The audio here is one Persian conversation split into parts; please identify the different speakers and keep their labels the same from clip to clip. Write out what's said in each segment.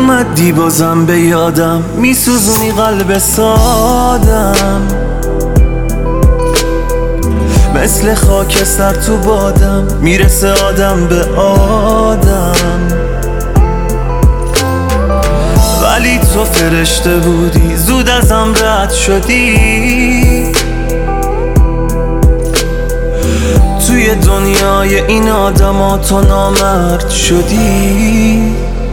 Speaker 1: اومدی بازم به یادم، میسوزونی قلب سادم، مثل خاکستر تو بادم، میرسه آدم به آدم. ولی تو فرشته بودی، زود ازم رد شدی، توی دنیای این آدما تو نامرد شدی.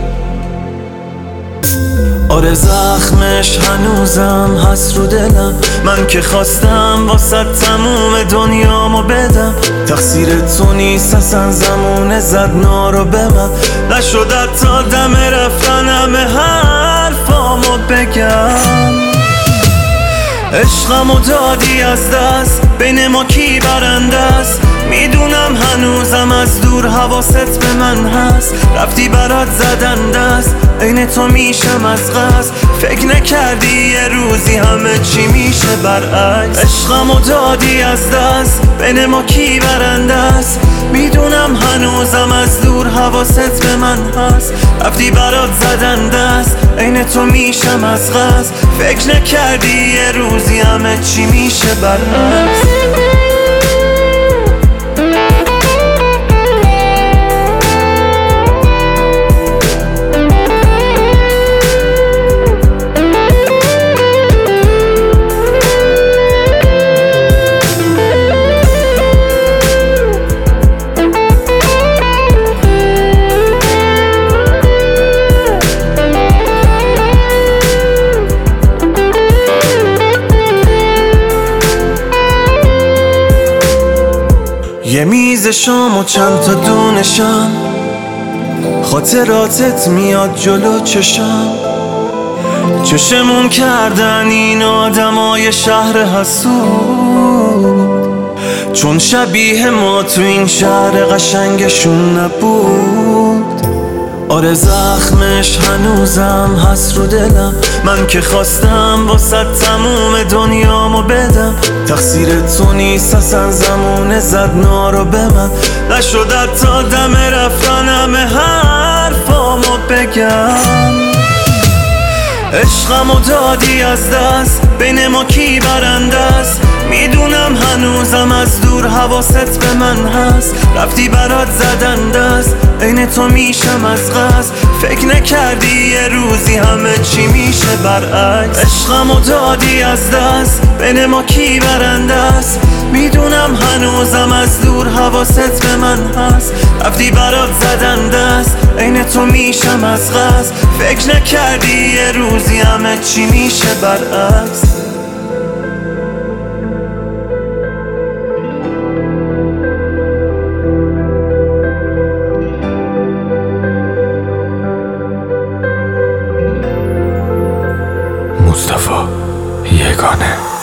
Speaker 1: آره زخمش هنوزم هست رو دلم، من که خواستم واسه تموم دنیامو بدم. تقصیر تو نیست اصلا، زمونه زد نارو به من، نشد تا دم رفتن همه حرفامو بگم. عشقمو دادی از دست، بین ما کی برنده است؟ میدونم هنوزم از دور حواست به من هست، رفتی برات زدن دست، عین تو میشم از قصد. فکر نکردی یه روزی همه چی میشه برعکس. عشقمو دادی از دست، بین ما کی برنده است؟ میدونم هنوزم از دور حواست به من هست، رفتی برات زدن دست، عین تو میشم از قصد. فکر نکردی یه روزی همه چی میشه برعکس. یه میز شام و چند تا دونشم، خاطراتت میاد جلو چشم. چشمون کردن این آدمای شهر حسود، چون شبیه ما تو این شهر قشنگشون نبود. آره زخمش هنوزم هست رو دلم، من که خواستم واسه تموم دنیامو بدم. تقصیر تو نیست اصلا، زمونه زد نارو به من، نشد تا دم رفتن همه حرفامو بگم. عشقمو دادی از دست، بین ما کی برنده است؟ میدونم هنوزم از دور حواست به من هست، رفتی برات زدن دست، عین تو میشم از قصد. فکر نکردی یه روزی همه چی میشه برعکس. عشقمو دادی از دست، بین ما کی برنده است؟ میدونم هنوزم از دور حواست به من هست، رفتی برات زدن دست، عین تو میشم از قصد. فکر نکردی یه روزی همه چی میشه برعکس.
Speaker 2: مصطفی یگانه.